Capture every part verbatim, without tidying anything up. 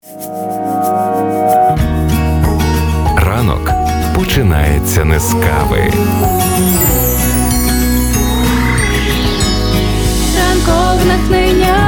Ранок починається не з кави. Ранкове натхнення.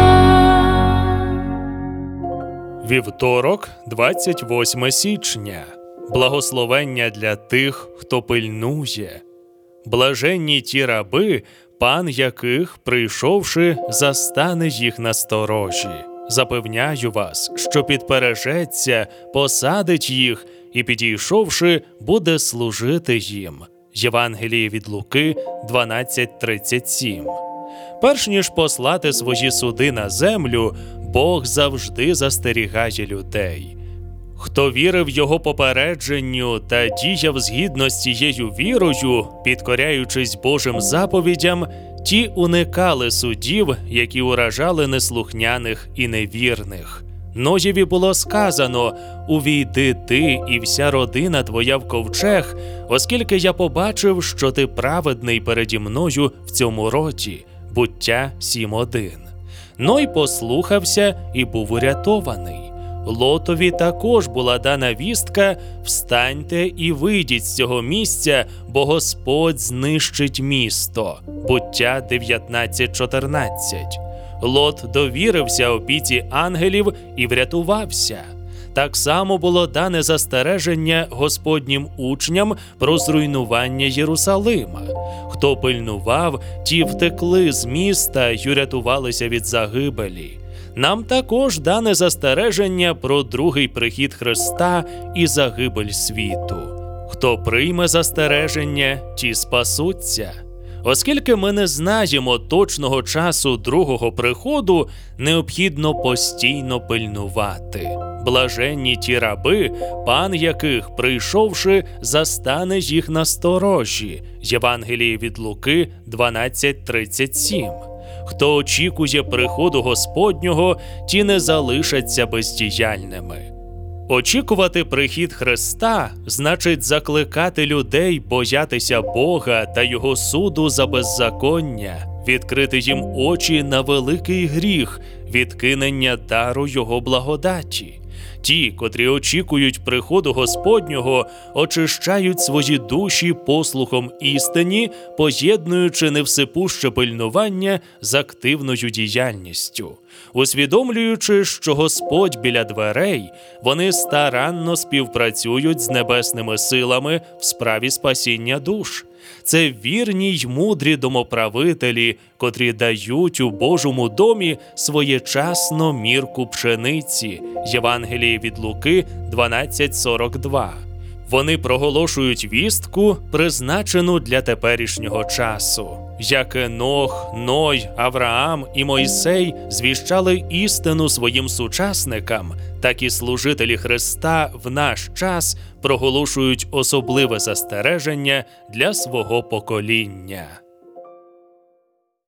Вівторок, двадцять восьме січня. Благословення для тих, хто пильнує. Блаженні ті раби, пан яких, прийшовши, застане їх на сторожі. Запевняю вас, що підпережеться, посадить їх і, підійшовши, буде служити їм. Євангеліє від Луки дванадцять тридцять сім. Перш ніж послати свої суди на землю, Бог завжди застерігає людей. Хто вірив його попередженню та діяв згідно з цією вірою, підкоряючись Божим заповідям, ті уникали судів, які уражали неслухняних і невірних. Ноєві було сказано: «Увійди ти і вся родина твоя в ковчег, оскільки я побачив, що ти праведний переді мною в цьому році». Буття сім один. Ной послухався і був урятований. Лотові також була дана вістка: «Встаньте і вийдіть з цього місця, бо Господь знищить місто». Буття дев'ятнадцять чотирнадцять. Лот довірився опіці ангелів і врятувався. Так само було дане застереження Господнім учням про зруйнування Єрусалима. Хто пильнував, ті втекли з міста й урятувалися від загибелі. Нам також дане застереження про другий прихід Христа і загибель світу. Хто прийме застереження, ті спасуться. Оскільки ми не знаємо точного часу другого приходу, необхідно постійно пильнувати. Блаженні ті раби, пан яких, прийшовши, застане їх на сторожі. Євангеліє від Луки дванадцять тридцять сім. Хто очікує приходу Господнього, ті не залишаться бездіяльними. Очікувати прихід Христа значить закликати людей боятися Бога та Його суду за беззаконня, відкрити їм очі на великий гріх, відкинення дару Його благодаті. Ті, котрі очікують приходу Господнього, очищають свої душі послухом істині, поєднуючи невсипуще пильнування з активною діяльністю. Усвідомлюючи, що Господь біля дверей, вони старанно співпрацюють з небесними силами в справі спасіння душ. Це вірні й мудрі домоправителі, котрі дають у Божому домі своєчасно мірку пшениці. Євангеліє від Луки дванадцять сорок два. Вони проголошують вістку, призначену для теперішнього часу. Як Енох, Ной, Авраам і Мойсей звіщали істину своїм сучасникам, так і служителі Христа в наш час проголошують особливе застереження для свого покоління.